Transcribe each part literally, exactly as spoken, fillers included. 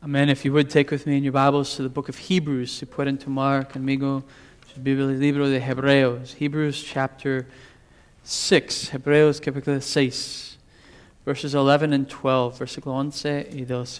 Amen. If you would take with me in your Bibles to the book of Hebrews, si pueden tomar conmigo su Biblia, el libro de Hebreos, Hebrews chapter six, Hebreos capítulo seis, verses eleven and twelve, versículo once y doce.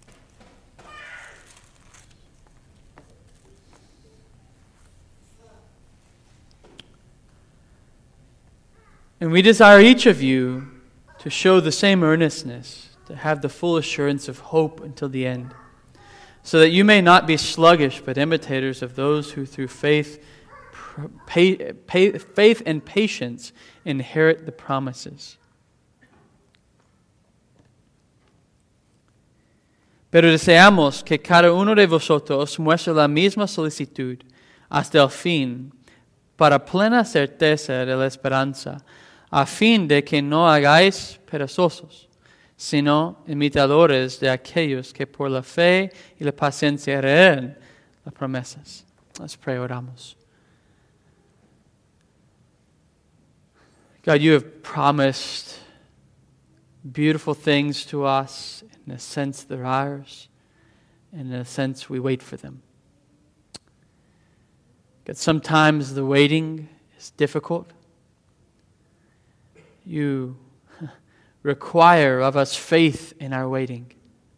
And we desire each of you to show the same earnestness, to have the full assurance of hope until the end, so that you may not be sluggish, but imitators of those who through faith, pay, pay, faith and patience inherit the promises. Pero deseamos que cada uno de vosotros muestre la misma solicitud hasta el fin, para plena certeza de la esperanza, a fin de que no hagáis perezosos, sino imitadores de aquellos que por la fe y la paciencia hereden las promesas. Let's pray, oramos. God, you have promised beautiful things to us. In a sense, they're ours. And in a sense, we wait for them. God, sometimes the waiting is difficult. You require of us faith in our waiting,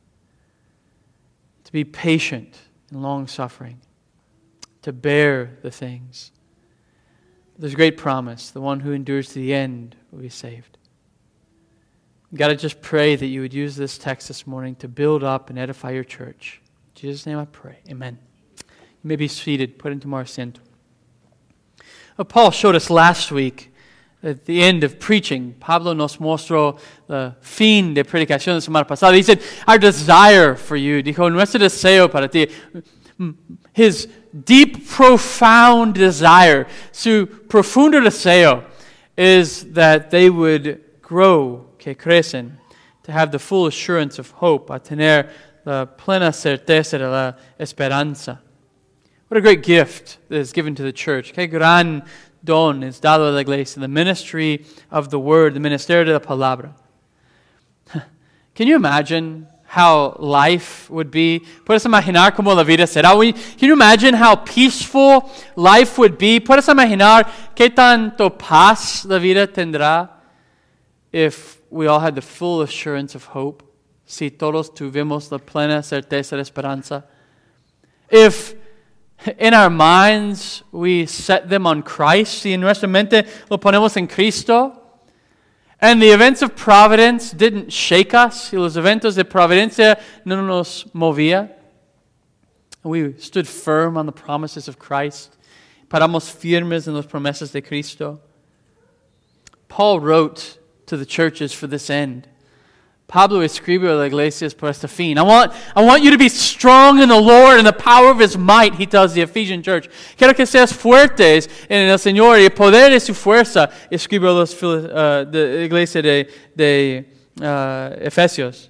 to be patient and long-suffering, to bear the things. There's great promise. The one who endures to the end will be saved. God, I just pray that you would use this text this morning to build up and edify your church. In Jesus' name I pray. Amen. You may be seated. Put into more asiento. Well, Paul showed us last week at the end of preaching. Pablo nos mostró el fin de predicación la semana pasada. He said, our desire for you, dijo, nuestro deseo para ti, his deep, profound desire, su profundo deseo, is that they would grow, que crecen, to have the full assurance of hope, a tener la plena certeza de la esperanza. What a great gift that is given to the church. Que gran don es dado a la iglesia, the ministry of the word, the ministerio de la palabra. Can you imagine how life would be? Puedes imaginar cómo la vida será. Can you imagine how peaceful life would be? Puedes imaginar qué tanto paz la vida tendrá if we all had the full assurance of hope? Si todos tuvimos la plena certeza de esperanza. If in our minds we set them on Christ, si en nuestra mente lo ponemos en Cristo, and the events of providence didn't shake us, y los eventos de providencia no nos movía, and we stood firm on the promises of Christ, paramos firmes en las promesas de Cristo. Paul wrote to the churches for this end. Pablo escribió a las iglesias por este fin. I want, I want you to be strong in the Lord and the power of His might, he tells the Ephesian church. Quiero que seas fuertes en el Señor y el poder de su fuerza, escribió a la uh, de iglesia de, de uh, Efesios.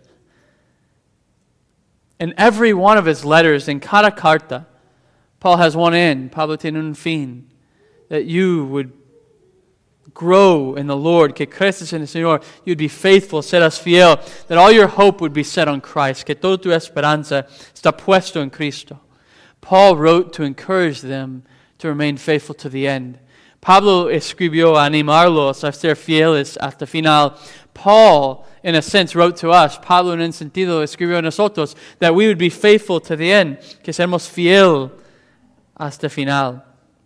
In every one of his letters, in cada carta, Paul has one end. Pablo tiene un fin. That you would grow in the Lord, que creces en el Señor, you'd be faithful, serás fiel, that all your hope would be set on Christ, que toda tu esperanza está puesto en Cristo. Paul wrote to encourage them to remain faithful to the end. Pablo escribió a animarlos a ser fieles hasta el final. Paul, in a sense, wrote to us, Pablo en un sentido escribió a nosotros, that we would be faithful to the end, que seamos fiel hasta el final.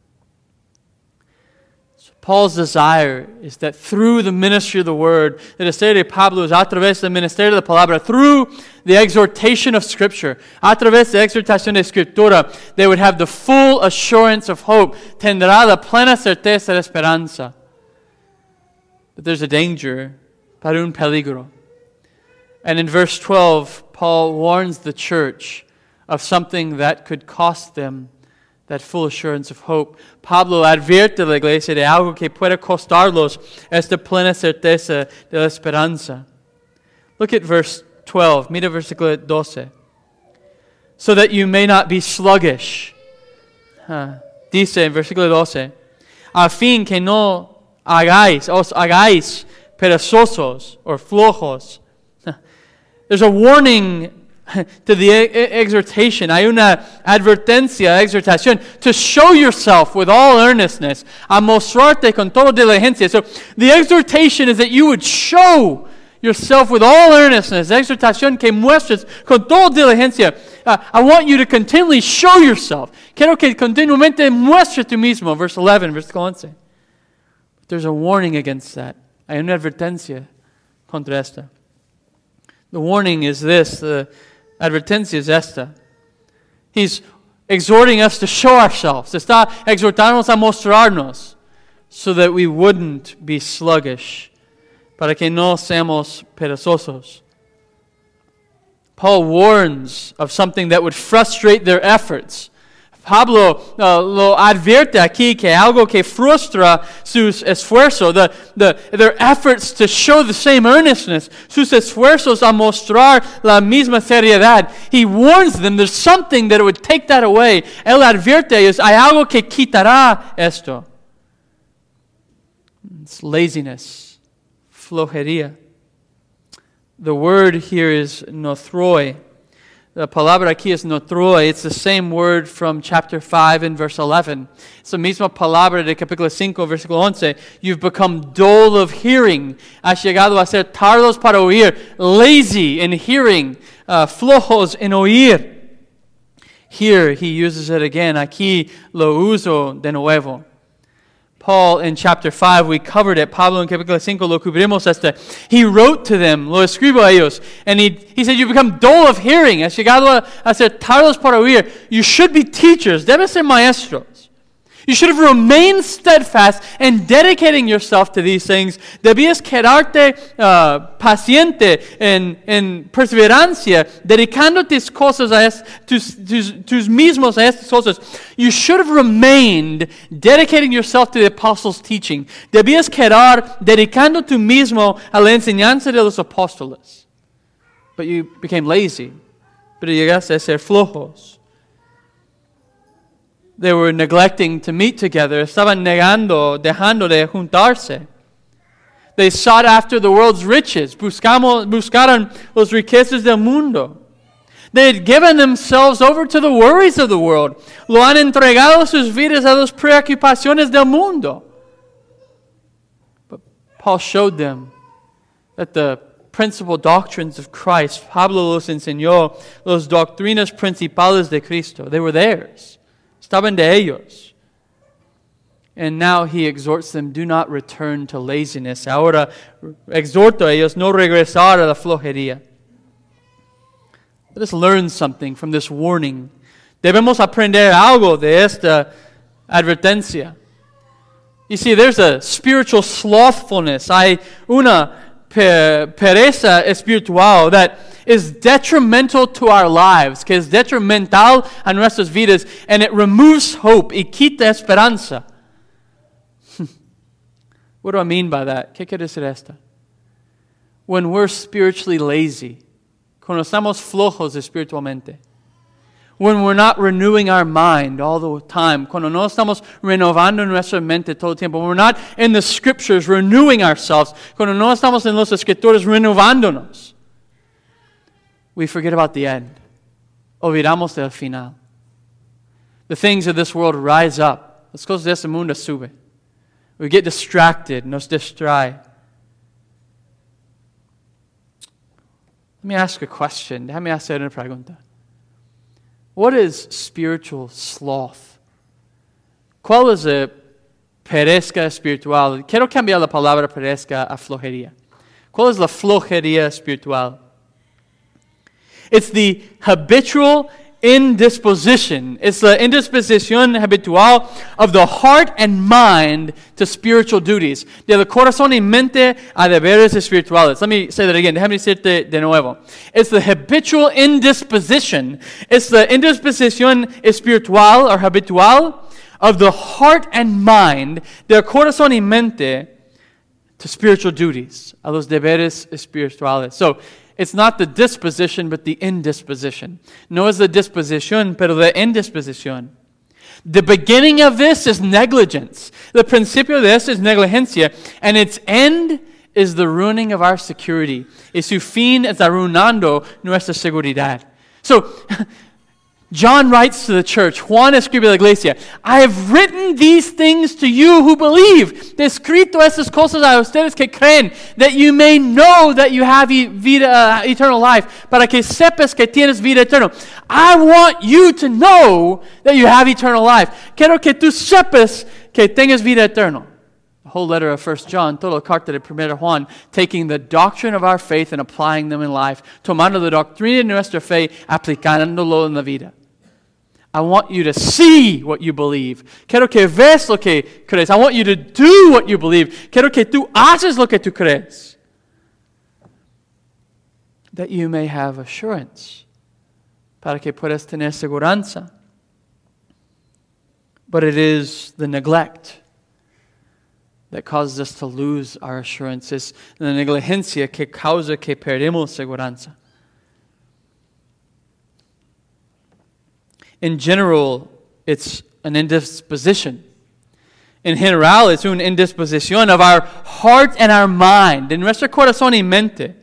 Paul's desire is that through the ministry of the Word, the deseo de Pablo es a través del ministerio de la palabra, through the exhortation of Scripture, a través de la exhortación de Escritura, they would have the full assurance of hope, tendrá la plena certeza de esperanza. But there's a danger, para un peligro. And in verse twelve, Paul warns the church of something that could cost them that full assurance of hope. Pablo advierte a la iglesia de algo que puede costarlos esta plena certeza de la esperanza. Look at verse twelve. Mira versículo doce. So that you may not be sluggish. Huh. Dice en versículo doce. A fin que no hagáis, os hagáis perezosos or flojos. Huh. There's a warning to the exhortation. Hay una advertencia, exhortación, to show yourself with all earnestness, a mostrarte con toda diligencia. So the exhortation is that you would show yourself with all earnestness. Exhortación que muestres con toda diligencia. Uh, I want you to continually show yourself. Quiero que continuamente muestre tú mismo. Verse eleven, versículo once. But there's a warning against that. Hay una advertencia contra esta. The warning is this. The advertencia es esta. He's exhorting us to show ourselves. Está exhortándonos a mostrarnos so that we wouldn't be sluggish, para que no seamos perezosos. Paul warns of something that would frustrate their efforts. Pablo uh, lo advierte aquí que algo que frustra sus esfuerzos, the, the, their efforts to show the same earnestness, sus esfuerzos a mostrar la misma seriedad. He warns them there's something that would take that away. Él advierte ellos, hay algo que quitará esto. It's laziness, flojería. The word here is nothroi. The palabra aquí es notroi. It's the same word from chapter five and verse eleven. It's the misma palabra de capítulo cinco, versículo once. You've become dull of hearing. Has llegado a ser tardos para oír. Lazy in hearing. Uh, flojos en oír. Here he uses it again. Aquí lo uso de nuevo. Paul in chapter five, we covered it. Pablo en capítulo cinco lo cubrimos este. He wrote to them, lo escribo a ellos, and he, he said, you become dull of hearing. Has llegado a, a ser tardos para oír. You should be teachers. Deben ser maestros. You should have remained steadfast and dedicating yourself to these things. Debías quedarte uh, paciente en, en perseverancia, dedicando tus cosas a es, tus, tus, tus mismos a estas cosas. You should have remained dedicating yourself to the apostles' teaching. Debías quedar dedicando tú mismo a la enseñanza de los apóstoles. But you became lazy. Pero llegaste a ser flojos. They were neglecting to meet together. Estaban negando, dejando de juntarse. They sought after the world's riches. Buscamos, buscaron los riquezas del mundo. They had given themselves over to the worries of the world. Lo han entregado sus vidas a las preocupaciones del mundo. But Paul showed them that the principal doctrines of Christ, Pablo los enseñó, las doctrinas principales de Cristo. They were theirs. Estaban de ellos. And now he exhorts them, do not return to laziness. Ahora exhorto a ellos, no regresar a la flojería. Let us learn something from this warning. Debemos aprender algo de esta advertencia. You see, there's a spiritual slothfulness. Hay una pereza espiritual that is detrimental to our lives, que es detrimental a nuestras vidas, and it removes hope y quita esperanza. What do I mean by that? ¿Qué quiere decir esto? When we're spiritually lazy, cuando estamos flojos espiritualmente, when we're not renewing our mind all the time, cuando no estamos renovando nuestra mente todo el tiempo, when we're not in the scriptures renewing ourselves, cuando no estamos en los escritores renovándonos, we forget about the end. Olvidamos del final. The things of this world rise up. Las cosas de este mundo suben. We get distracted, nos distrae. Let me ask a question. Déjame hacer una pregunta. What is spiritual sloth? ¿Cuál es la pereza espiritual? Quiero cambiar la palabra pereza a flojería. ¿Cuál es la flojería espiritual? It's the habitual indisposition. It's the indisposición habitual of the heart and mind to spiritual duties. Del corazón y mente a deberes espirituales. Let me say that again. Déjame decirte de nuevo. It's the habitual indisposition. It's the indisposición espiritual or habitual of the heart and mind, del corazón y mente to spiritual duties, a los deberes espirituales. So, it's not the disposition, but the indisposition. No es la disposición, pero la indisposición. The beginning of this is negligence. The principio de esto es negligencia. And its end is the ruining of our security. Y su fin es arruinando nuestra seguridad. So, John writes to the church, Juan escribe a la iglesia, I have written these things to you who believe. Te he escrito estas cosas a ustedes que creen, that you may know that you have vida, uh, eternal life, para que sepas que tienes vida eterna. I want you to know that you have eternal life. Quiero que tú sepas que tengas vida eterna. The whole letter of First John, toda la carta de Primera Juan, taking the doctrine of our faith and applying them in life, tomando la doctrina de nuestra fe, aplicándolo en la vida. I want you to see what you believe. Quiero que ves lo que crees. I want you to do what you believe. Quiero que tú haces lo que tú crees. That you may have assurance. Para que puedas tener seguranza. But it is the neglect that causes us to lose our assurance. Es la negligencia que causa que perdemos seguranza. In general, it's an indisposition. En general, es una indisposición of our heart and our mind, de nuestro corazón y mente.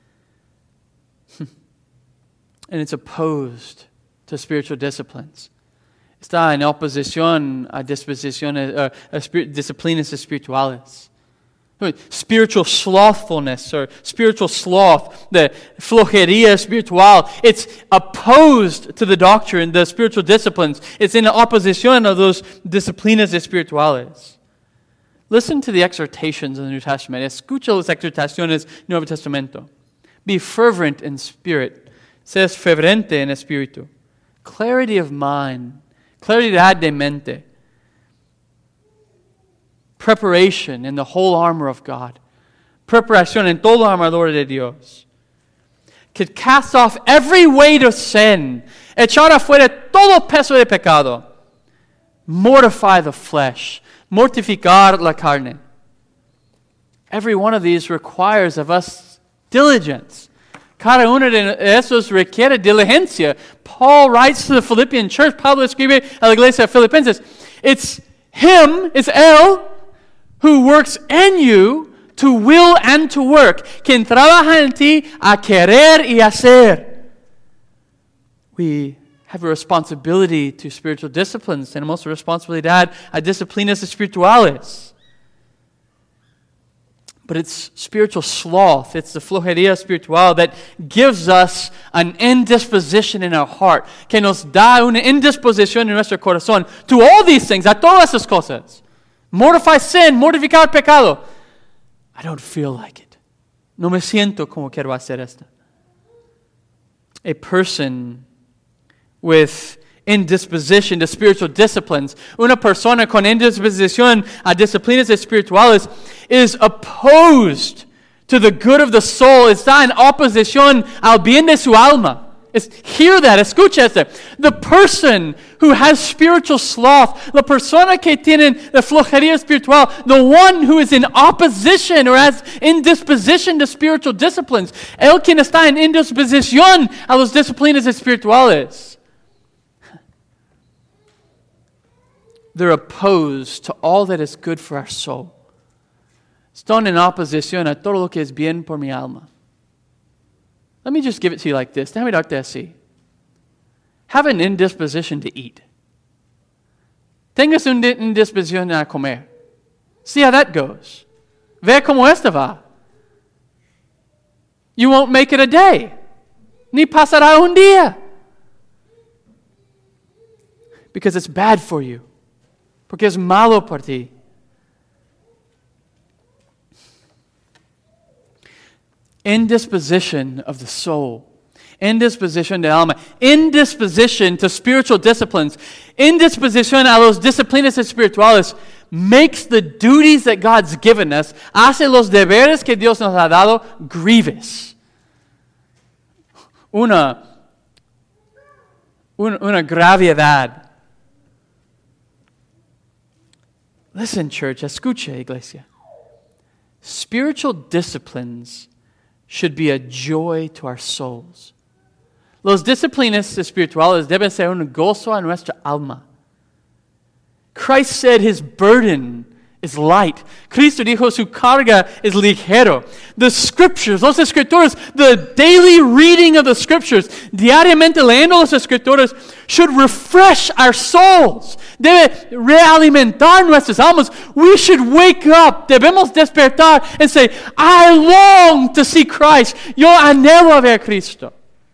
And it's opposed to spiritual disciplines. Está en oposición a disposiciones, uh, a spirit, disciplinas espirituales. Spiritual slothfulness or spiritual sloth, the flojería espiritual, it's opposed to the doctrine, the spiritual disciplines. It's in opposition of those disciplinas espirituales. Listen to the exhortations in the New Testament. Escucha las exhortaciones del Nuevo Testamento. Be fervent in spirit. Seas fervente en espíritu. Clarity of mind. Claridad de mente. Preparation in the whole armor of God. Preparación en toda la armadura de Dios. Que cast off every weight of sin. Echar afuera todo peso de pecado. Mortify the flesh. Mortificar la carne. Every one of these requires of us diligence. Cada uno de esos requiere diligencia. Paul writes to the Philippian church. Pablo escribe a la iglesia de Filipenses. It's him, it's él, who works in you to will and to work. Quien trabaja en ti a querer y hacer. We have a responsibility to spiritual disciplines. Tenemos responsabilidad a disciplinas espirituales. But it's spiritual sloth, it's the flojería espiritual that gives us an indisposition in our heart, que nos da una indisposición en nuestro corazón to all these things, a todas esas cosas. Mortify sin, mortificar pecado. I don't feel like it. No me siento como quiero hacer esto. A person with indisposition to spiritual disciplines, una persona con indisposición a disciplinas espirituales is opposed to the good of the soul. Está en oposición al bien de su alma. It's, hear that, escucha esto. The person who has spiritual sloth, la persona que tiene la flojería espiritual, the one who is in opposition or has indisposition to spiritual disciplines, el quien está en indisposición a las disciplinas espirituales. They're opposed to all that is good for our soul. Están en oposición a todo lo que es bien por mi alma. Let me just give it to you like this. Déjame darte así. Have an indisposition to eat. Tengas una indisposición a comer. See how that goes. Ve cómo esta va. You won't make it a day. Ni pasará un día. Because it's bad for you. Porque es malo por ti. Indisposition of the soul. Indisposition de alma. Indisposition to spiritual disciplines. Indisposition a los disciplinas espirituales makes the duties that God's given us, hace los deberes que Dios nos ha dado, grievous. Una, una, una gravedad. Listen, church, escucha, iglesia. Spiritual disciplines should be a joy to our souls. Los disciplinas espirituales deben ser un gozo a nuestra alma. Christ said his burden is light. Cristo dijo, su carga es ligero. The scriptures, los escritores, the daily reading of the scriptures, diariamente leyendo los escritores, should refresh our souls. Debe realimentar nuestras almas. We should wake up. Debemos despertar and say, I long to see Christ. Yo anhelo a ver a Cristo.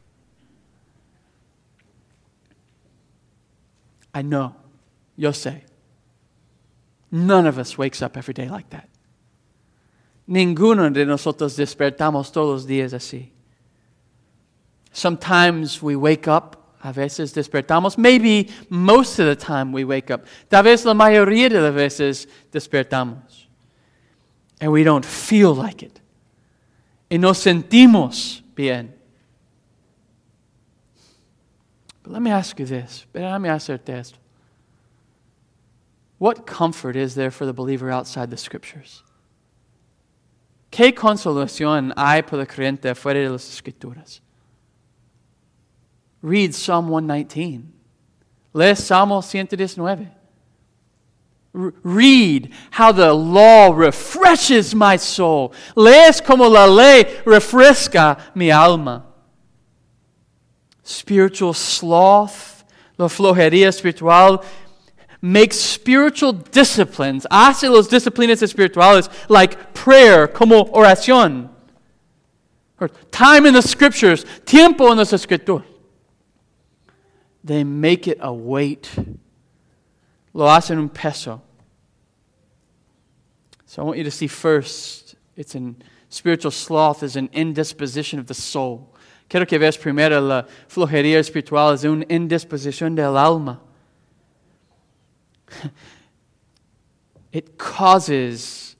I know. Yo sé. None of us wakes up every day like that. Ninguno de nosotros despertamos todos los días así. Sometimes we wake up, a veces despertamos. Maybe most of the time we wake up. Tal vez la mayoría de las veces despertamos. And we don't feel like it. Y nos sentimos bien. But let me ask you this. Let me hacerte esto. What comfort is there for the believer outside the Scriptures? ¿Qué consolación hay para el creyente fuera de las Escrituras? Read Psalm one nineteen. Lee Salmo ciento diecinueve. R- read how the law refreshes my soul. Lees como la ley refresca mi alma. Spiritual sloth, la flojería espiritual, makes spiritual disciplines, hace los disciplinas espirituales like prayer, como oración, or time in the scriptures, tiempo en las escrituras. They make it a weight. Lo hacen un peso. So I want you to see first, it's an spiritual sloth is an indisposition of the soul. Quiero que veas primero la flojería espiritual es una indisposición del alma. It causes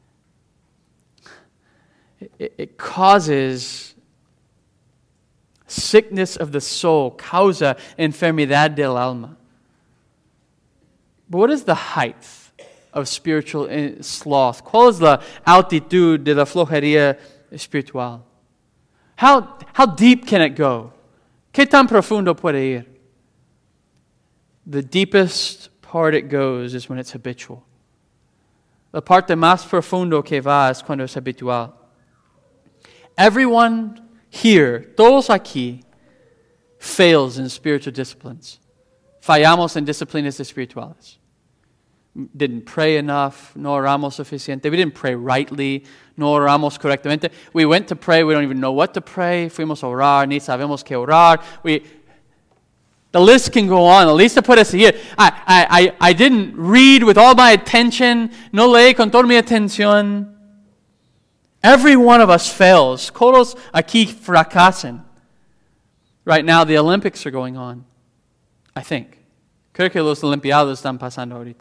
it, it causes sickness of the soul, causa enfermedad del alma. But what is the height of spiritual sloth? ¿Cuál es la altitud de la flojería espiritual? How, how deep can it go? ¿Qué tan profundo puede ir? The deepest part it goes is when it's habitual. La parte más profundo que va es cuando es habitual. Everyone here, todos aquí, fails in spiritual disciplines. Fallamos en disciplinas espirituales. Didn't pray enough, no oramos suficiente. We didn't pray rightly, no oramos correctamente. We went to pray, we don't even know what to pray. Fuimos a orar, ni sabemos qué orar. We... The list can go on. La lista puede seguir. I, I, I didn't read with all my attention. No leí con toda mi atención. Every one of us fails. Todos aquí fracasan. Right now, the Olympics are going on. I think. Creo que los Olimpiados están pasando ahorita.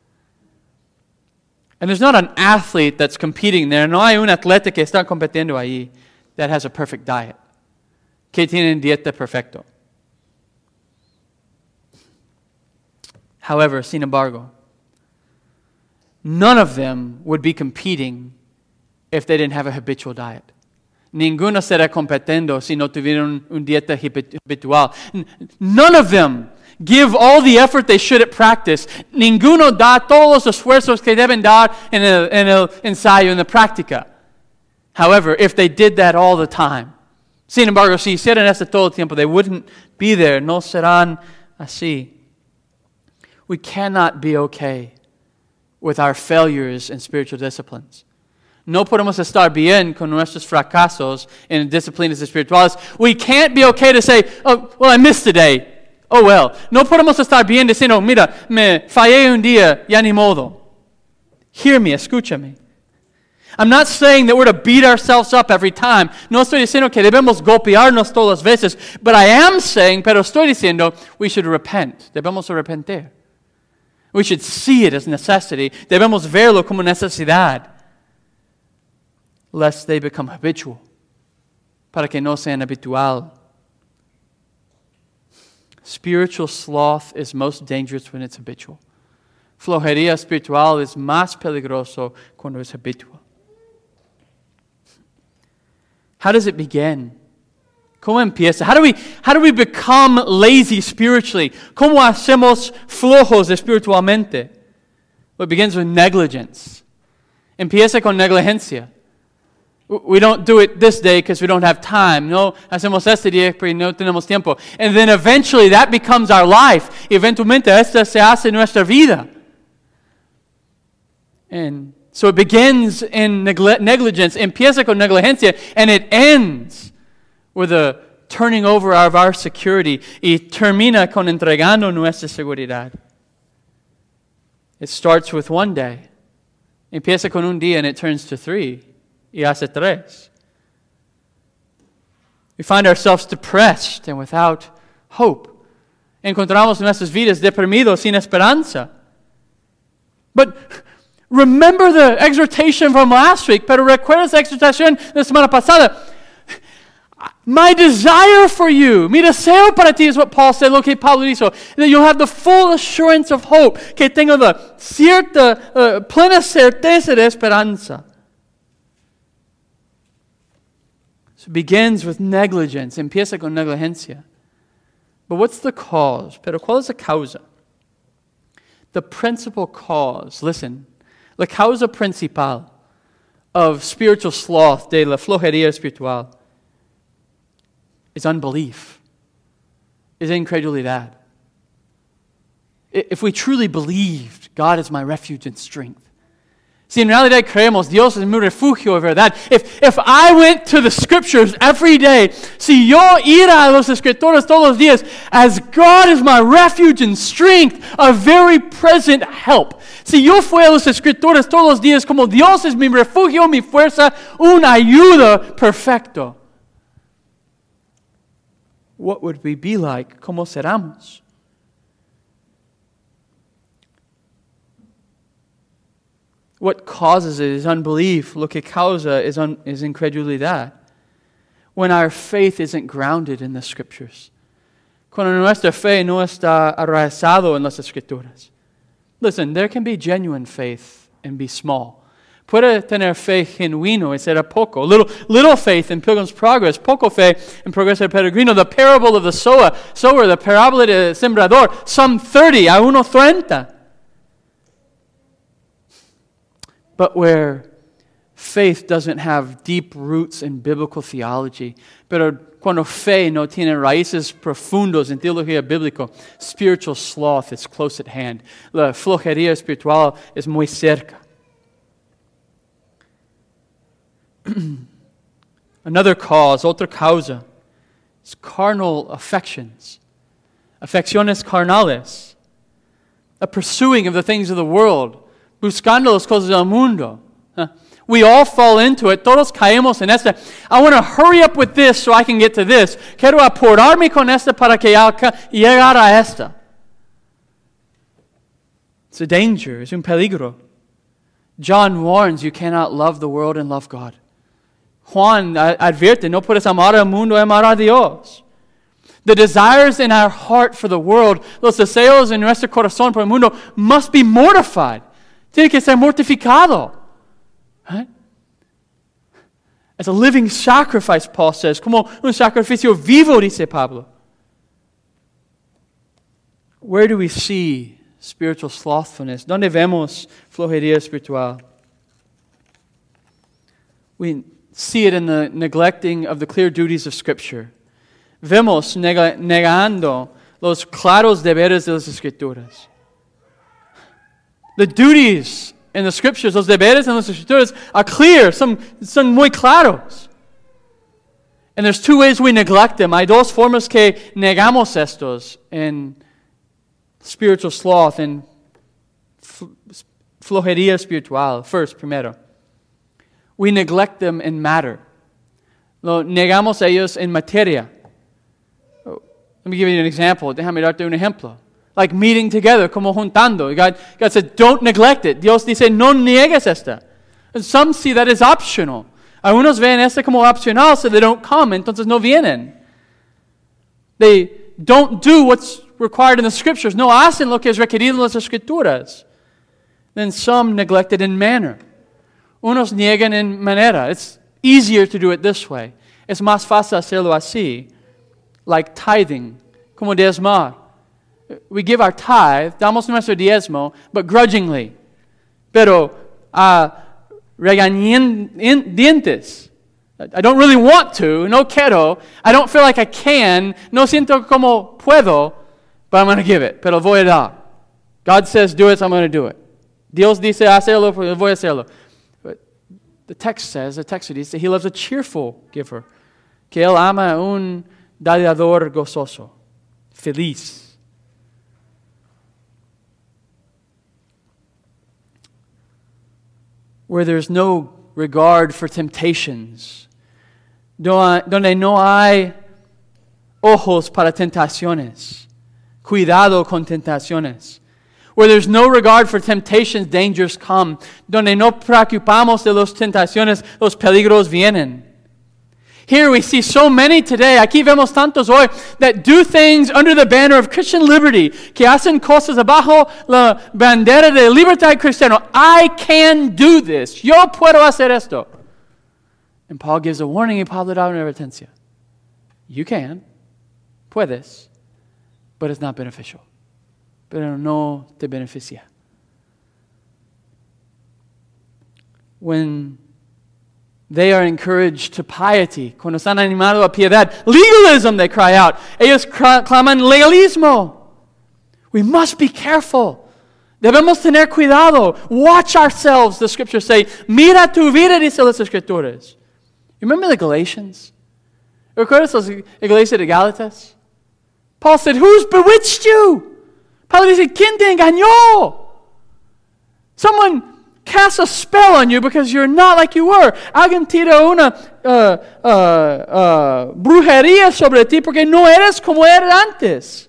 And there's not an athlete that's competing there. No hay un atleta que está compitiendo ahí that has a perfect diet. Que tiene dieta perfecto. However, sin embargo, none of them would be competing if they didn't have a habitual diet. Ninguno será competiendo si no tuvieran una dieta habitual. None of them give all the effort they should at practice. Ninguno da todos los esfuerzos que deben dar en el, en el ensayo, en la práctica. However, if they did that all the time, sin embargo, si hicieran eso todo el tiempo, they wouldn't be there. No serán así. We cannot be okay with our failures in spiritual disciplines. No podemos estar bien con nuestros fracasos en disciplinas espirituales. We can't be okay to say, oh, well, I missed a day. Oh, well. No podemos estar bien diciendo, mira, me fallé un día, ya ni modo. Hear me, escúchame. I'm not saying that we're to beat ourselves up every time. No estoy diciendo que debemos golpearnos todas las veces. But I am saying, pero estoy diciendo, we should repent. Debemos arrepentir. We should see it as necessity. Debemos verlo como necesidad. Lest they become habitual. Para que no sean habitual. Spiritual sloth is most dangerous when it's habitual. Flojería espiritual es más peligroso cuando es habitual. How does it begin? ¿Cómo empieza? How do we, how do we become lazy spiritually? ¿Cómo hacemos flojos espiritualmente? Well, it begins with negligence. Empieza con negligencia. We don't do it this day because we don't have time. No, hacemos este día porque no tenemos tiempo. And then eventually that becomes our life. Eventualmente esta se hace nuestra vida. And so it begins in negle- negligence, empieza con negligencia, and it ends with a turning over of our security. Y termina con entregando nuestra seguridad. It starts with one day. Empieza con un día and it turns to three. Y hace tres. We find ourselves depressed and without hope. Encontramos nuestras vidas deprimidos, sin esperanza. But remember the exhortation from last week. Pero recuerda esa exhortación de la semana pasada. My desire for you, mi deseo para ti is what Paul said, lo que Pablo hizo, that you'll have the full assurance of hope, que tenga la cierta, uh, plena certeza de esperanza. So it begins with negligence, empieza con negligencia. But what's the cause? Pero ¿cuál es la causa? The principal cause, listen, la causa principal of spiritual sloth, de la flojería espiritual, is unbelief, is incredulidad. If we truly believed, God is my refuge and strength. Si en realidad creemos, Dios es mi refugio, verdad. If, if I went to the Scriptures every day, si yo ira a los Escritores todos los días, as God is my refuge and strength, a very present help. Si yo fui a los Escritores todos los días como Dios es mi refugio, mi fuerza, una ayuda perfecto. What would we be like? ¿Cómo seremos? What causes it is unbelief. Lo que causa is, un, is incredulidad. When our faith isn't grounded in the Scriptures. Cuando nuestra fe no está arraigado en las Escrituras. Listen, there can be genuine faith and be small. Puede tener fe genuino y ser poco. Little, little faith in Pilgrim's Progress. Poco fe in Progreso del Peregrino. The parable of the sower, sower the parábola del sembrador. Some thirty a uno treinta. But where faith doesn't have deep roots in biblical theology, pero cuando fe no tiene raíces profundos en teología bíblica, spiritual sloth is close at hand. La flojería espiritual es muy cerca. Another cause, otra causa, is carnal affections. Affecciones carnales. A pursuing of the things of the world. Buscando las cosas del mundo. Huh? We all fall into it. Todos caemos en esta. I want to hurry up with this so I can get to this. Quiero apurarme con esta para que llegar a esta. It's a danger. Es un peligro. John warns you cannot love the world and love God. Juan advierte, no puedes amar al mundo y amar a Dios. The desires in our heart for the world, los deseos en nuestro corazón por el mundo, must be mortified. Tiene que ser mortificado. Right? As a living sacrifice, Paul says, como un sacrificio vivo, dice Pablo. Where do we see spiritual slothfulness? ¿Dónde vemos flojería espiritual? We see it in the neglecting of the clear duties of Scripture. Vemos neg- negando los claros deberes de las Escrituras. The duties in the Scriptures, los deberes en las Escrituras are clear, son, son muy claros. And there's two ways we neglect them. Hay dos formas que negamos estos en spiritual sloth, en flojería espiritual. First, primero, we neglect them in matter. Lo negamos a ellos en materia. Let me give you an example. Déjame darte un ejemplo. Like meeting together, como juntando. God, God said, don't neglect it. Dios dice, no niegues esta. And some see that as optional. Algunos ven esta como opcional, so they don't come, entonces no vienen. They don't do what's required in the Scriptures. No hacen lo que es requerido en las Escrituras. Then some neglect it in manner. Unos niegan en manera. It's easier to do it this way. Es más fácil hacerlo así. Like tithing, como diezmar. We give our tithe, damos nuestro diezmo, but grudgingly. pero uh, regañadientes. I don't really want to, no quiero. I don't feel like I can, no siento como puedo, but I'm going to give it, pero voy a dar. God says do it, so I'm going to do it. Dios dice hacerlo, pues voy a hacerlo. But the text says, the text dice, He loves a cheerful giver, que Él ama a un dador gozoso, feliz. Where there's no regard for temptations, donde no hay ojos para tentaciones, cuidado con tentaciones. Where there's no regard for temptations, dangers come. Donde no preocupamos de las tentaciones, los peligros vienen. Here we see so many today, aquí vemos tantos hoy, that do things under the banner of Christian liberty, que hacen cosas abajo la bandera de libertad cristiano. I can do this. Yo puedo hacer esto. And Paul gives a warning y Pablo da una advertencia. You can, puedes, but it's not beneficial. Pero no te beneficia. When they are encouraged to piety, cuando están animados a piedad, legalism, they cry out. Ellos claman legalismo. We must be careful. Debemos tener cuidado. Watch ourselves, the scriptures say. Mira tu vida, dice las escrituras. Remember the Galatians? ¿Recuerdas las iglesias de Gálatas? Paul said, who's bewitched you? Pablo dice, ¿quién te engañó? Someone cast a spell on you because you're not like you were. Alguien tira una uh, uh, uh, brujería sobre ti porque no eres como eras antes.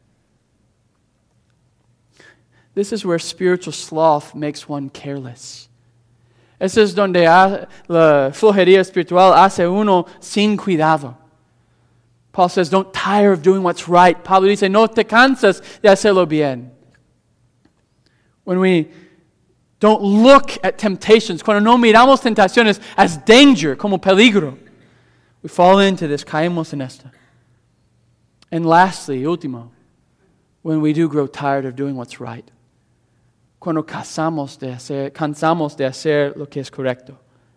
This is where spiritual sloth makes one careless. Eso es donde ha, la flojería espiritual hace uno sin cuidado. Paul says, don't tire of doing what's right. Pablo dice, no te cansas de hacerlo bien. When we don't look at temptations, cuando no miramos tentaciones as danger, como peligro, we fall into this, caemos en esta. And lastly, último, when we do grow tired of doing what's right, cuando cansamos de hacer, cansamos de hacer lo que es correcto,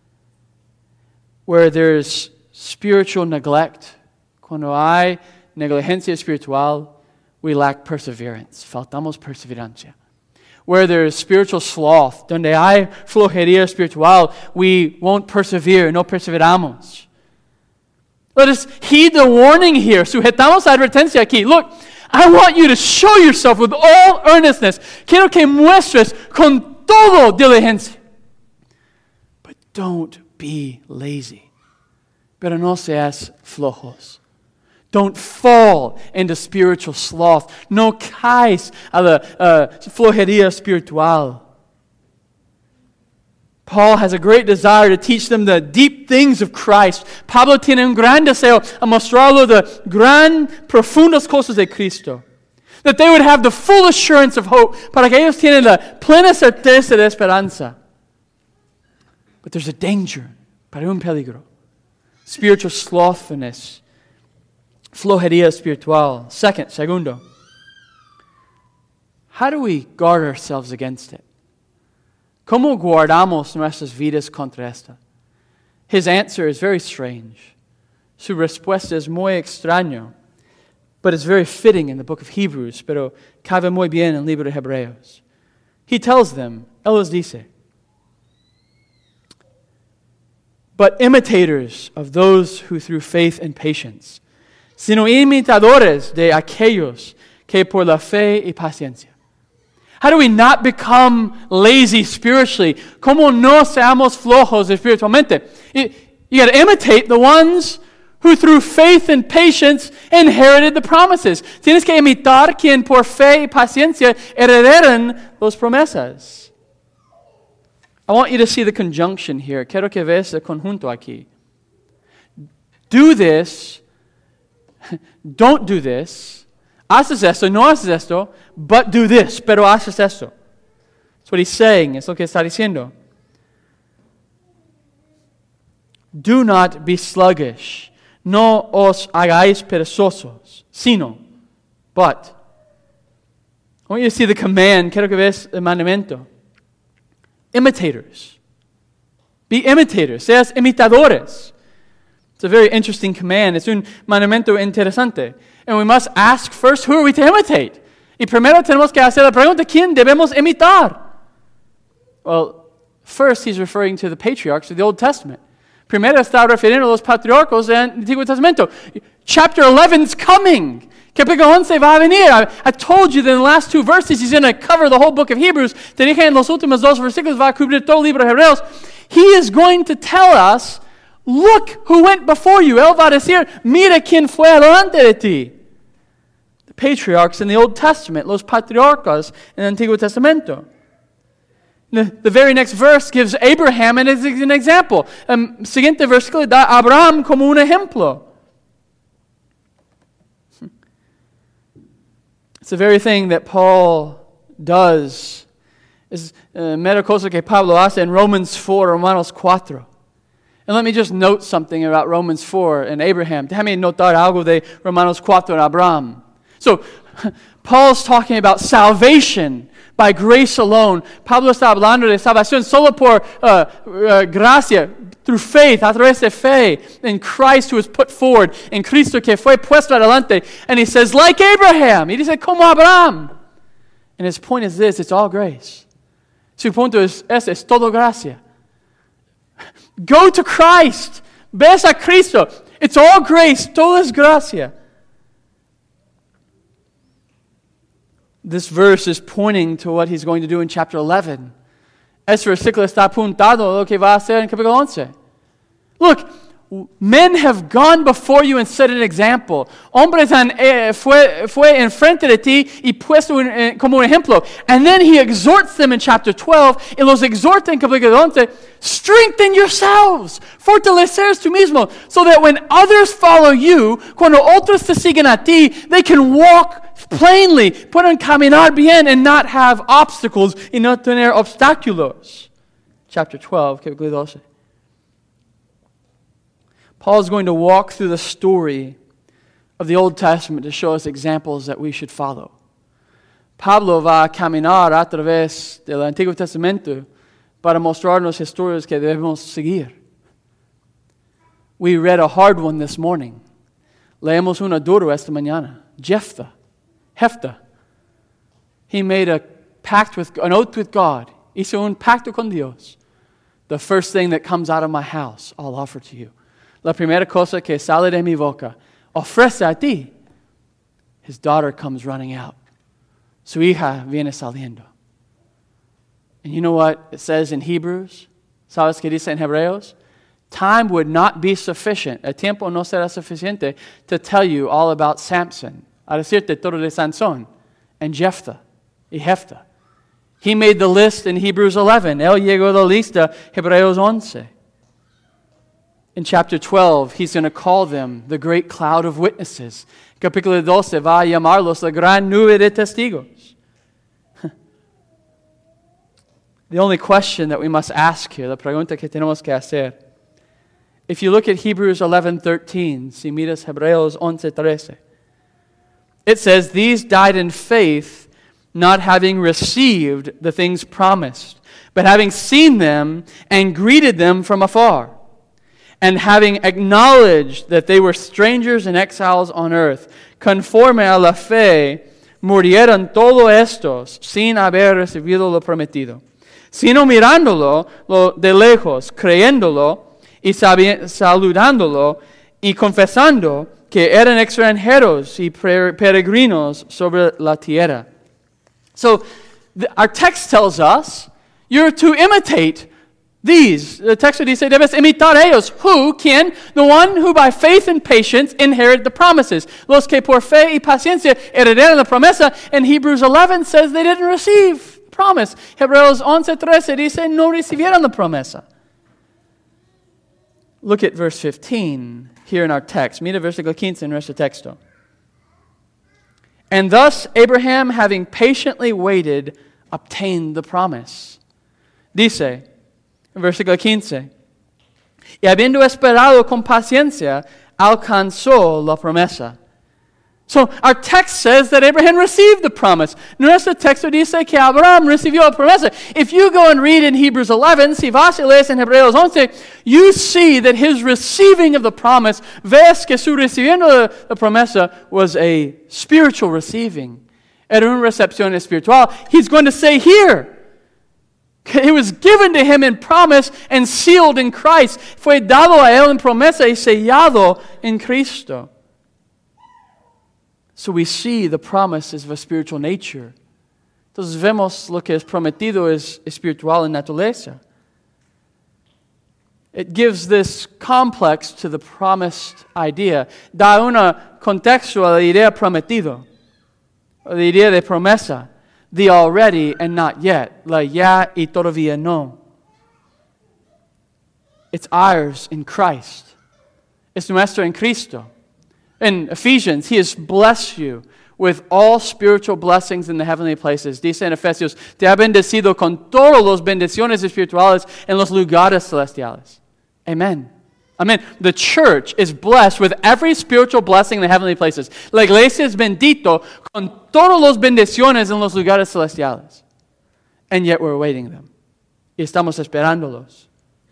where there's spiritual neglect, cuando hay negligencia espiritual, we lack perseverance. Faltamos perseverancia. Where there is spiritual sloth, donde hay flojería espiritual, we won't persevere, no perseveramos. Let us heed the warning here. Sujetamos la advertencia aquí. Look, I want you to show yourself with all earnestness. Quiero que muestres con todo diligencia. But don't be lazy. Pero no seas flojos. Don't fall into spiritual sloth. No caes a la uh, flojería espiritual. Paul has a great desire to teach them the deep things of Christ. Pablo tiene un gran deseo a mostrarlo de gran, profundas cosas de Cristo. That they would have the full assurance of hope, para que ellos tienen la plena certeza de esperanza. But there's a danger, para un peligro. Spiritual slothfulness. Flojería espiritual. Second, segundo. How do we guard ourselves against it? ¿Cómo guardamos nuestras vidas contra esta? His answer is very strange. Su respuesta es muy extraño, but it's very fitting in the book of Hebrews, pero cabe muy bien en el libro de Hebreos. He tells them, Él les dice, but imitators of those who through faith and patience, sino imitadores de aquellos que por la fe y paciencia. How do we not become lazy spiritually? ¿Cómo no seamos flojos espiritualmente? You, you got to imitate the ones who through faith and patience inherited the promises. Tienes que imitar quien por fe y paciencia heredaron las promesas. I want you to see the conjunction here. Quiero que veas el conjunto aquí. Do this, don't do this. Haces esto, no haces esto, but do this, pero haces esto. That's what he's saying, es lo que está diciendo. Do not be sluggish. No os hagáis perezosos, sino, but. I want you to see the command, quiero que veas el mandamiento. imitators. Be imitators. Seas imitadores. It's a very interesting command. Es un mandamiento interesante. And we must ask first, who are we to imitate? Y primero tenemos que hacer la pregunta, ¿quién debemos imitar? Well, first he's referring to the patriarchs of the Old Testament. Primero está refiriendo a los patriarcos del Antiguo Testamento. Chapter eleven is coming. Capítulo once va a venir. I, I told you that in the last two verses he's going to cover the whole book of Hebrews. Te dije en los últimos dos versículos va a cubrir todo el libro de Hebreos. He is going to tell us, look who went before you. Él va a decir, mira quién fue delante de ti. The patriarchs in the Old Testament, los patriarcas en el Antiguo Testamento. The, the very next verse gives Abraham as an example. Um, siguiente versículo da a Abraham como un ejemplo. It's the very thing that Paul does. Es uh, mera cosa que Pablo hace in Romans four, Romanos cuatro. And let me just note something about Romans four and Abraham. Déjame notar algo de Romanos cuatro and Abraham. So, Paul's talking about salvation by grace alone. Pablo está hablando de salvación solo por uh, uh, gracia, through faith, a través de fe in Christ who was put forward, en Cristo que fue puesto adelante. And he says, like Abraham. Y dice, como Abraham. And his point is this, it's all grace. Su punto es, es, es todo gracia. Go to Christ. Ves a Cristo. It's all grace. Todo es gracia. This verse is pointing to what he's going to do in chapter eleven. Este versículo está apuntado a lo que va a hacer en capítulo once. Look, men have gone before you and set an example. Hombres han, eh, fue, fue enfrente de ti y puesto un, eh, como un ejemplo. And then he exhorts them in chapter twelve. Y los exhorta en capítulo once. Strengthen yourselves. Fortalecer tú mismo. So that when others follow you, cuando otros te siguen a ti, they can walk plainly, pueden caminar bien and not have obstacles y no tener obstáculos. Chapter twelve, capítulo doce. Paul is going to walk through the story of the Old Testament to show us examples that we should follow. Pablo va a caminar a través del Antiguo Testamento para mostrarnos historias que debemos seguir. We read a hard one this morning. Leemos una duro esta mañana. Jephthah. Jephthah. He made a pact with, an oath with God. Hizo un pacto con Dios. The first thing that comes out of my house, I'll offer to you. La primera cosa que sale de mi boca, ofrece a ti. His daughter comes running out. Su hija viene saliendo. And you know what it says in Hebrews? ¿Sabes qué dice en Hebreos? Time would not be sufficient. El tiempo no será suficiente to tell you all about Samson. A decirte todo de Sansón and Jephthah y Jephthah. He made the list in Hebrews eleven. Él llegó a la lista, Hebreos once. In chapter twelve, he's going to call them the great cloud of witnesses. Capítulo doce va a llamarlos la gran nube de testigos. The only question that we must ask here, la pregunta que tenemos que hacer, if you look at Hebrews eleven thirteen, si miras Hebreos once trece, it says, these died in faith, not having received the things promised, but having seen them and greeted them from afar, and having acknowledged that they were strangers and exiles on earth, conforme a la fe, murieron todos estos sin haber recibido lo prometido, sino mirándolo lo de lejos, creyéndolo y sabi- saludándolo y confesando que eran extranjeros y peregrinos sobre la tierra. So, the, our text tells us you're to imitate these. The text dice, debes imitar ellos. Who? ¿Quién? The one who by faith and patience inherit the promises. Los que por fe y paciencia heredaron la promesa. And Hebrews eleven says they didn't receive the promise. Hebreos once trece dice, no recibieron la promesa. Look at verse fifteen here in our text. Mira versículo quince en nuestro texto. And thus Abraham, having patiently waited, obtained the promise. Dice, en versículo quince, y habiendo esperado con paciencia, alcanzó la promesa. So our text says that Abraham received the promise. Nuestro texto dice que Abraham recibió la promesa. If you go and read in Hebrews eleven, si vas y lees en Hebreos once, you see that his receiving of the promise, ves que su recibiendo la promesa was a spiritual receiving. Era una recepción espiritual. He's going to say here, it was given to him in promise and sealed in Christ. Fue dado a él en promesa y sellado en Cristo. So we see the promise is of a spiritual nature. Entonces vemos lo que es prometido es espiritual en naturaleza. It gives this complex to the promised idea. Da un contexto a la idea prometido, a la idea de promesa, the already and not yet, la ya y todavía no. It's ours in Christ. Es nuestro en Cristo. In Ephesians, He has blessed you with all spiritual blessings in the heavenly places. Dice en Efesios, te ha bendecido con todas las bendiciones espirituales en los lugares celestiales. Amen. Amen. The church is blessed with every spiritual blessing in the heavenly places. La iglesia es bendito con todas las bendiciones en los lugares celestiales. And yet we're awaiting them. Y estamos esperándolos.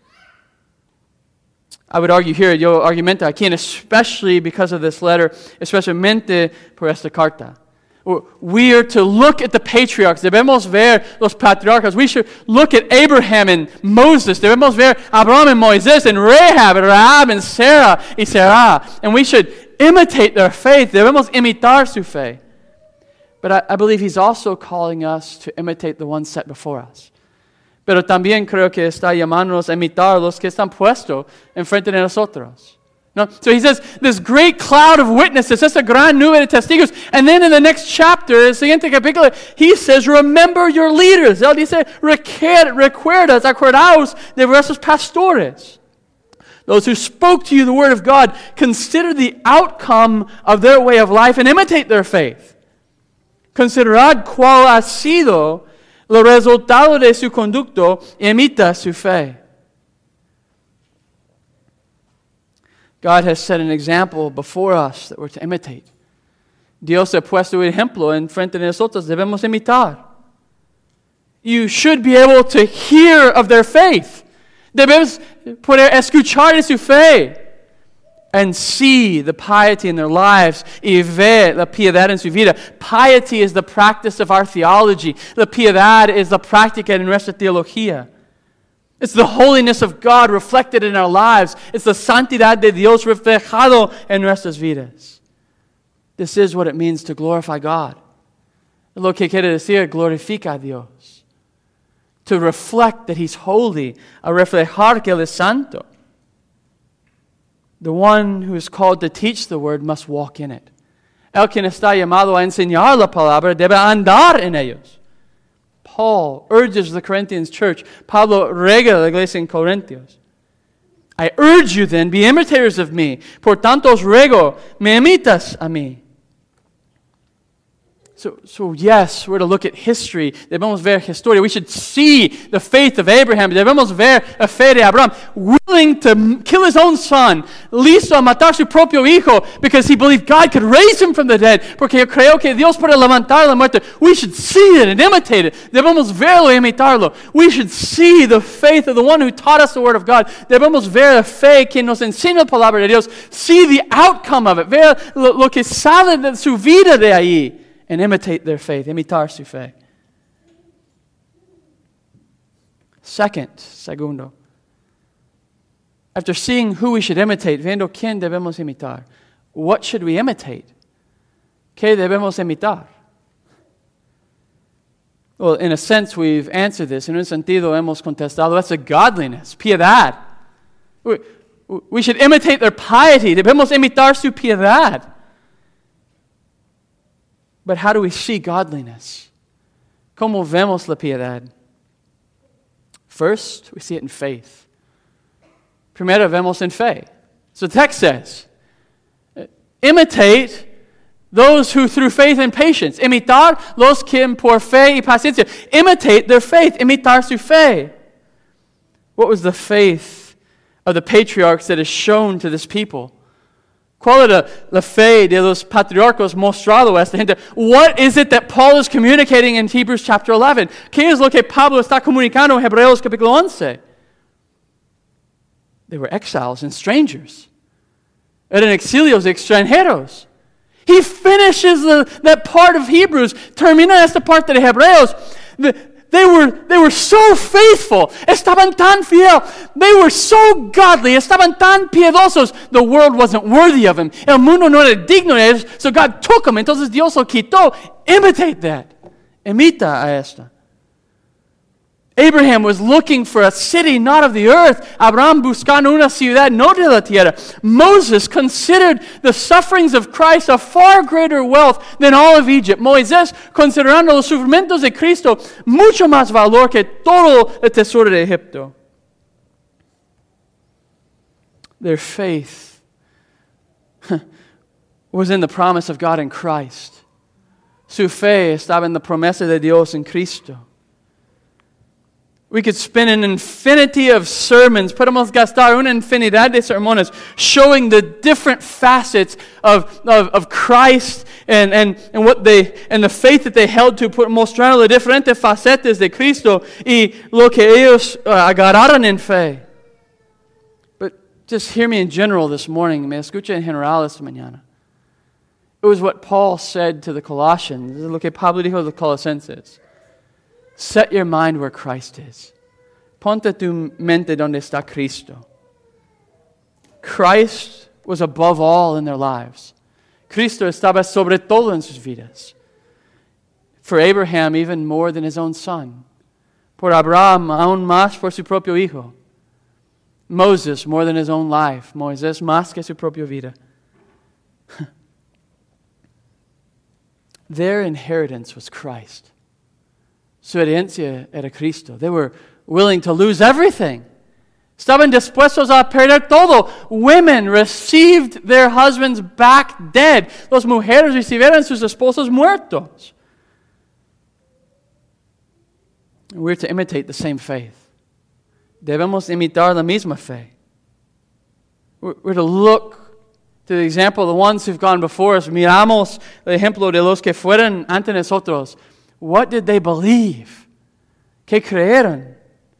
I would argue here, yo argumento aquí, and especially because of this letter, especialmente por esta carta. We are to look at the patriarchs. Debemos ver los patriarchas. We should look at Abraham and Moses. Debemos ver Abraham and Moisés and Rahab and Rahab and Sarah y Sarah. And we should imitate their faith. Debemos imitar su fe. But I, I believe He's also calling us to imitate the ones set before us. Pero también creo que está llamándonos a imitar los que están puestos enfrente de nosotros. No? So he says, this great cloud of witnesses, esta gran nube de testigos. And then in the next chapter, el siguiente capítulo, he says, remember your leaders. Él dice, recuerdas, acordaos de vuestros pastores. Those who spoke to you the word of God, consider the outcome of their way of life and imitate their faith. Considerad cuál ha sido el resultado de su conducto, imita su fe. God has set an example before us that we're to imitate. Dios ha puesto un ejemplo en frente de nosotros, debemos imitar. You should be able to hear of their faith. Debemos poder escuchar de su fe and see the piety in their lives y ver la piedad en su vida. Piety is the practice of our theology. La piedad is la práctica de nuestra teología. It's the holiness of God reflected in our lives. It's the santidad de Dios reflejado en nuestras vidas. This is what it means to glorify God. Lo que quiere decir glorifica a Dios. To reflect that He's holy, a reflejar que Él es santo. The one who is called to teach the word must walk in it. El quien está llamado a enseñar la palabra debe andar en ellos. Paul urges the Corinthians church. Pablo rega la iglesia en Corintios. I urge you then, be imitators of me. Por tanto os ruego, me imitas a mí. So, so yes, we're to look at history. Debemos ver historia. We should see the faith of Abraham. Debemos ver la fe de Abraham, willing to kill his own son, listo a matar su propio hijo, because he believed God could raise him from the dead, porque creyó que Dios puede levantar la muerte. We should see it and imitate it. Debemos verlo y imitarlo. We should see the faith of the one who taught us the word of God. Debemos ver la fe que nos enseña la palabra de Dios. See the outcome of it. Ver lo, lo que sale de su vida de ahí. And imitate their faith, imitar su fe. Second, segundo, after seeing who we should imitate, viendo quién debemos imitar, what should we imitate? ¿Qué debemos imitar? Well, in a sense, we've answered this. En un sentido, hemos contestado, that's a godliness, piedad. We, we should imitate their piety. Debemos imitar su piedad. But how do we see godliness? ¿Cómo vemos la piedad? First, we see it in faith. Primero vemos en fe. So the text says, imitate those who through faith and patience. Imitar los que por fe y paciencia. Imitate their faith. Imitar su fe. What was the faith of the patriarchs that is shown to this people? ¿Cuál era la fe de los patriarcas mostrado a esta gente? What is it that Paul is communicating in Hebrews chapter eleven? ¿Qué es lo que Pablo está comunicando en Hebreos capítulo once? They were exiles and strangers. Eran exilios extranjeros. He finishes the, that part of Hebrews, termina esta parte de Hebreos. The, They were, they were so faithful. Estaban tan fiel. They were so godly. Estaban tan piedosos. The world wasn't worthy of them. El mundo no era digno de ellos. So God took them. Entonces Dios lo quitó. Imitate that. Imita a esta. Abraham was looking for a city not of the earth. Abraham buscando una ciudad no de la tierra. Moses considered the sufferings of Christ a far greater wealth than all of Egypt. Moisés, considerando los sufrimientos de Cristo, mucho más valor que todo el tesoro de Egipto. Their faith was in the promise of God in Christ. Su fe estaba en la promesa de Dios en Cristo. We could spend an infinity of sermons, podemos gastar una infinidad de sermones, showing the different facets of, of, of Christ and, and, and what they and the faith that they held to, mostrando las diferentes facetas de Cristo y lo que ellos uh, agarraron en fe. But just hear me in general this morning. Me escucha en general esta mañana. It was what Paul said to the Colossians. Lo que Pablo dijo a los Colosenses. Set your mind where Christ is. Ponte tu mente donde está Cristo. Christ was above all in their lives. Cristo estaba sobre todo en sus vidas. For Abraham, even more than his own son. Por Abraham, aún más por su propio hijo. Moses, more than his own life. Moisés, más que su propia vida. Their inheritance was Christ. Su herencia era Cristo. They were willing to lose everything. Estaban dispuestos a perder todo. Women received their husbands back dead. Las mujeres recibieron sus esposos muertos. We're to imitate the same faith. Debemos imitar la misma fe. We're to look to the example of the ones who've gone before us. Miramos el ejemplo de los que fueron antes nosotros. What did they believe? ¿Qué creyeron?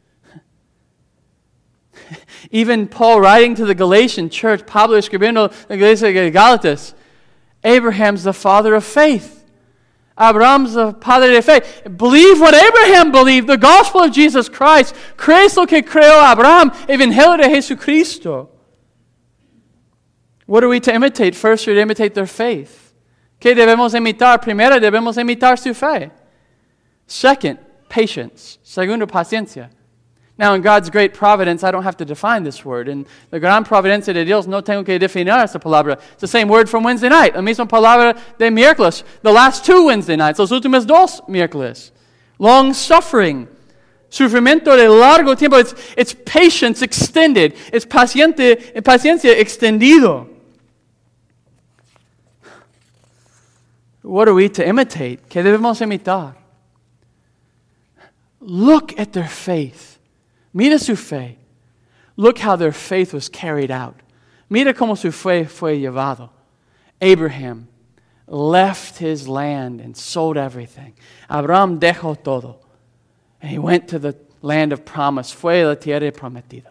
Even Paul writing to the Galatian church, Pablo escribiendo la iglesia de Gálatas, Abraham's the father of faith. Abraham's the padre de fe. Believe what Abraham believed, the gospel of Jesus Christ. Crees lo que creó Abraham, evangelio de Jesucristo. What are we to imitate? First, we're to imitate their faith. ¿Qué debemos imitar? Primero, debemos imitar su fe. Second, patience. Segundo, paciencia. Now, in God's great providence, I don't have to define this word. In the gran providencia de Dios, no tengo que definir esta palabra. It's the same word from Wednesday night. La misma palabra de miércoles. The last two Wednesday nights. Los últimos dos miércoles. Long suffering. Sufrimiento de largo tiempo. It's, it's patience extended. It's paciente, paciencia extendido. What are we to imitate? ¿Qué debemos imitar? Look at their faith. Mira su fe. Look how their faith was carried out. Mira cómo su fe fue llevado. Abraham left his land and sold everything. Abraham dejó todo. And he went to the land of promise. Fue a la tierra prometida.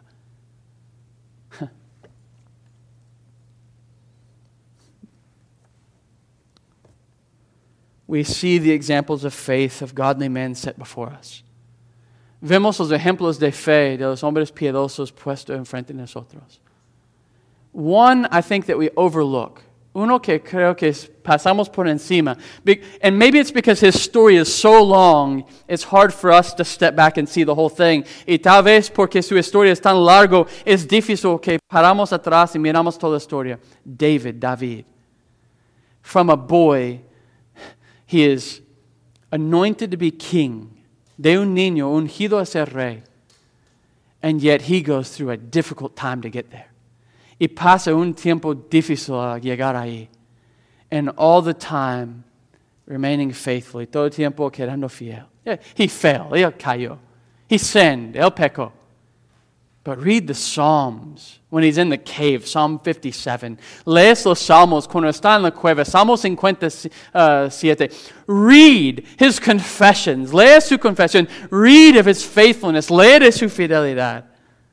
We see the examples of faith of godly men set before us. Vemos los ejemplos de fe de los hombres piedosos puestos enfrente de nosotros. One, I think that we overlook. Uno que creo que pasamos por encima. And maybe it's because his story is so long, it's hard for us to step back and see the whole thing. Y tal vez porque su historia es tan largo, es difícil que paramos atrás y miramos toda la historia. David, David. From a boy, he is anointed to be king. De un niño ungido a ser rey. And yet he goes through a difficult time to get there. Y pasa un tiempo difícil a llegar ahí. And all the time remaining faithful. Y todo el tiempo quedando fiel. Yeah, he fell. Él cayó. He sinned. Él pecó. But read the Psalms when he's in the cave, Psalm fifty-seven. Lees los Salmos cuando está en la cueva, Salmo fifty-siete. Read his confessions. Lee su confesión. Read of his faithfulness. Lee de su fidelidad.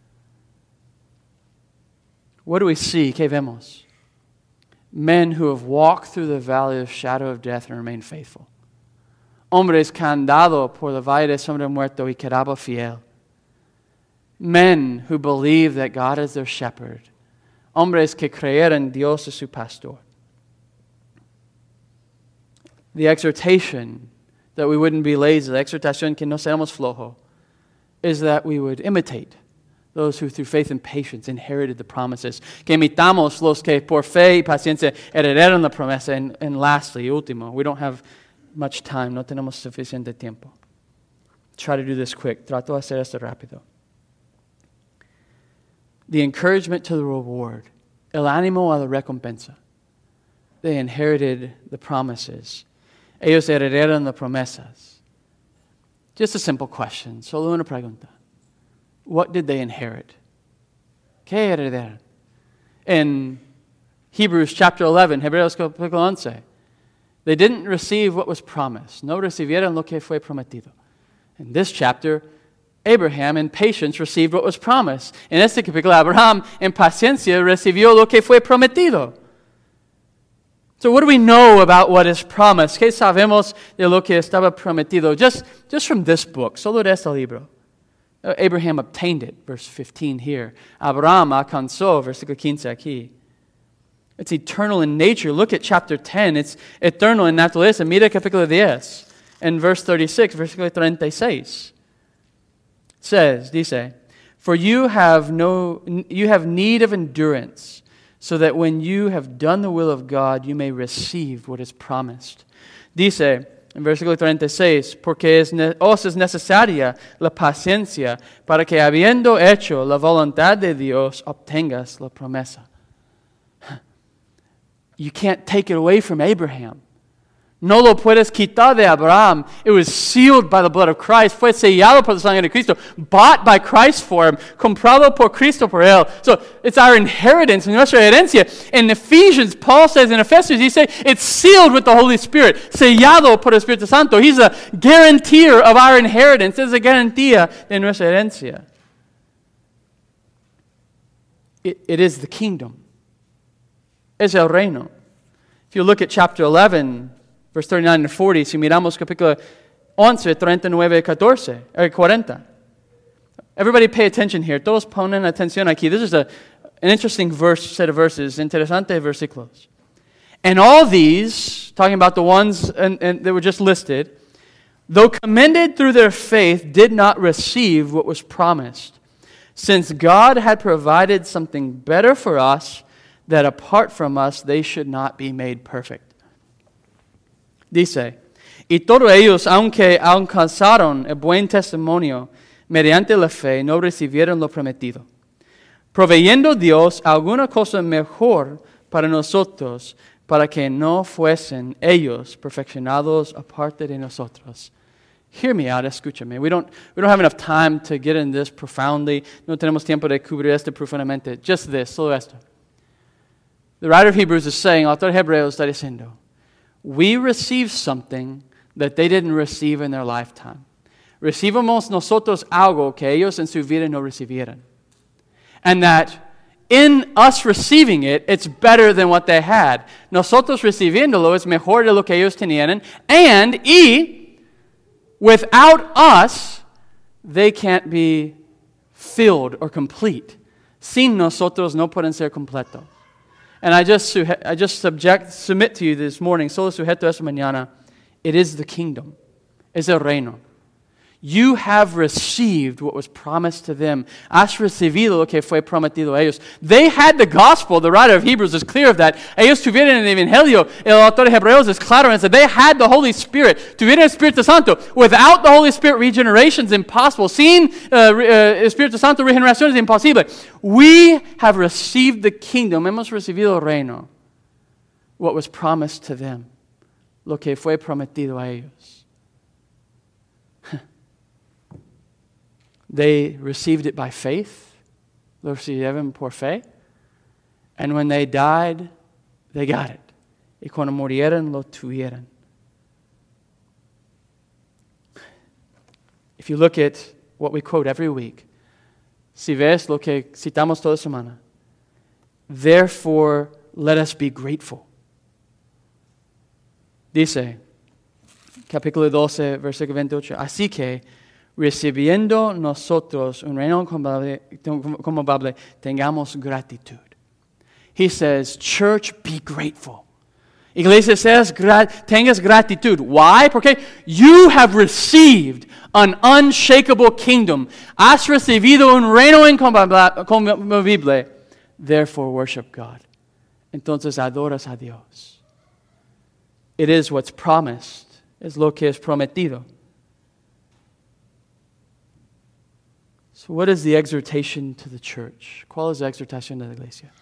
What do we see? ¿Qué vemos? Men who have walked through the valley of shadow of death and remained faithful. Hombres que han andado por la valle de sombra de muerto y quedado fiel. Men who believe that God is their shepherd. Hombres que creyeron Dios es su pastor. The exhortation that we wouldn't be lazy, la exhortación que no seamos flojo, is that we would imitate those who through faith and patience inherited the promises. Que imitamos los que por fe y paciencia heredaron la promesa. And, and lastly, último, we don't have much time, no tenemos suficiente tiempo. Try to do this quick. Trato de hacer esto rápido. The encouragement to the reward, el ánimo a la recompensa. They inherited the promises. Ellos heredaron las promesas. Just a simple question, solo una pregunta. What did they inherit? ¿Qué heredaron? In Hebrews chapter eleven, Hebreos capítulo once, they didn't receive what was promised. No recibieron lo que fue prometido. In this chapter, Abraham, in patience, received what was promised. En este capítulo, Abraham, en paciencia, recibió lo que fue prometido. So what do we know about what is promised? ¿Qué sabemos de lo que estaba prometido? Just, just from this book, solo de este libro. Abraham obtained it, verse fifteen here. Abraham alcanzó, versículo quince aquí. It's eternal in nature. Look at chapter ten. It's eternal in naturaleza. Mira capítulo diez. And verse thirty-six, versículo treinta y seis. Says, dice, for you have no, you have need of endurance, so that when you have done the will of God, you may receive what is promised. Dice, en versículo treinta y seis, porque es, os es necesaria la paciencia para que habiendo hecho la voluntad de Dios, obtengas la promesa. You can't take it away from Abraham. No lo puedes quitar de Abraham. It was sealed by the blood of Christ. Fue sellado por la sangre de Cristo. Bought by Christ for him. Comprado por Cristo por él. So it's our inheritance, nuestra herencia. In Ephesians, Paul says in Ephesians, he says it's sealed with the Holy Spirit. Sellado por el Espíritu Santo. He's a guarantor of our inheritance. Es a garantía de nuestra herencia. It, it is the kingdom. Es el reino. If you look at chapter eleven, verse thirty-nine and forty, si miramos capítulo once, treinta y nueve, catorce, or cuarenta. Everybody pay attention here. Todos ponen atención aquí. This is a, an interesting verse, set of verses. Interesante versículos. And all these, talking about the ones and, and that were just listed, though commended through their faith, did not receive what was promised, since God had provided something better for us, that apart from us, they should not be made perfect. Dice, y todos ellos, aunque alcanzaron el buen testimonio, mediante la fe, no recibieron lo prometido, proveyendo Dios alguna cosa mejor para nosotros, para que no fuesen ellos perfeccionados aparte de nosotros. Hear me out, escúchame. We don't, we don't have enough time to get in this profoundly. No tenemos tiempo de cubrir esto profundamente. Just this, solo esto. The writer of Hebrews is saying, el autor de Hebreos está diciendo, we receive something that they didn't receive in their lifetime. Recibimos nosotros algo que ellos en su vida no recibieron. And that in us receiving it, it's better than what they had. Nosotros recibiéndolo es mejor de lo que ellos tenían. And, y, without us, they can't be filled or complete. Sin nosotros no pueden ser completos. And I just, I just subject, submit to you this morning, solo sujeto esta mañana, it is the kingdom. Es el reino. You have received what was promised to them. Has recibido lo que fue prometido a ellos. They had the gospel. The writer of Hebrews is clear of that. Ellos tuvieron el evangelio. El autor de Hebreos is claro and said they had the Holy Spirit. Tuvieron el Espíritu Santo. Without the Holy Spirit, regeneration is impossible. Sin uh, uh, Espíritu Santo, regeneración es imposible. We have received the kingdom. Hemos recibido el reino. What was promised to them. Lo que fue prometido a ellos. They received it by faith. lo recibieron por fe. And when they died, they got it. Y cuando murieron, lo tuvieron. If you look at what we quote every week, si ves lo que citamos toda semana, therefore let us be grateful. Dice, capítulo doce, versículo veintiocho, así que, recibiendo nosotros un reino incomparable, tengamos gratitud. He says, church, be grateful. Iglesia says, tengas gratitud. Why? Porque you have received an unshakable kingdom. Has recibido un reino inconmovible. Therefore, worship God. Entonces adoras a Dios. It is what's promised. Es lo que es prometido. So what is the exhortation to the church? ¿Cuál es la exhortación de la iglesia?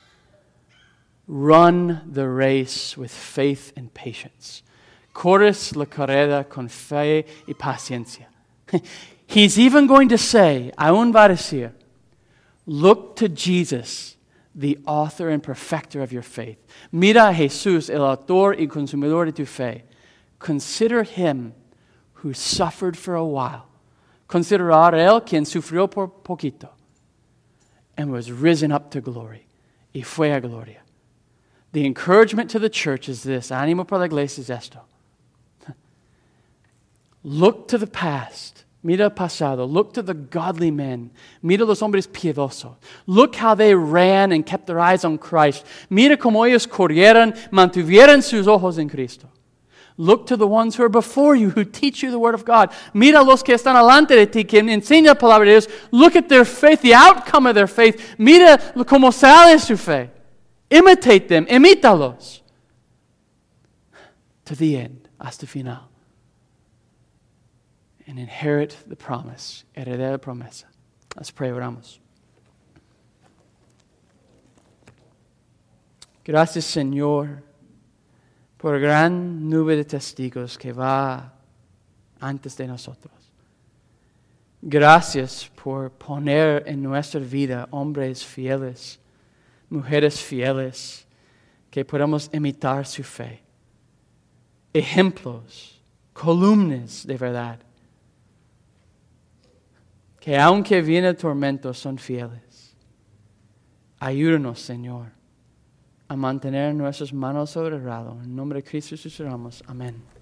Run the race with faith and patience. Corres la carrera con fe y paciencia. He's even going to say, aún va a decir, look to Jesus, the author and perfecter of your faith. Mira a Jesús, el autor y consumidor de tu fe. Consider him who suffered for a while. Considerar a él quien sufrió por poquito and was risen up to glory. Y fue a gloria. The encouragement to the church is this. Ánimo para la iglesia es esto. Look to the past. Mira el pasado. Look to the godly men. Mira los hombres piedosos. Look how they ran and kept their eyes on Christ. Mira cómo ellos corrieron, mantuvieron sus ojos en Cristo. Look to the ones who are before you, who teach you the Word of God. Mira los que están delante de ti, que enseñan la palabra de Dios. Look at their faith, the outcome of their faith. Mira cómo sale su fe. Imitate them, imítalos. To the end, hasta el final. And inherit the promise, heredar la promesa. Let's pray, oramos. Gracias, Señor, por gran nube de testigos que va antes de nosotros. Gracias por poner en nuestra vida hombres fieles, mujeres fieles, que podamos imitar su fe. Ejemplos, columnas de verdad, que aunque viene el tormento son fieles. Ayúdanos, Señor, a mantener nuestras manos sobre el arado. En nombre de Cristo Jesús oramos. Amén.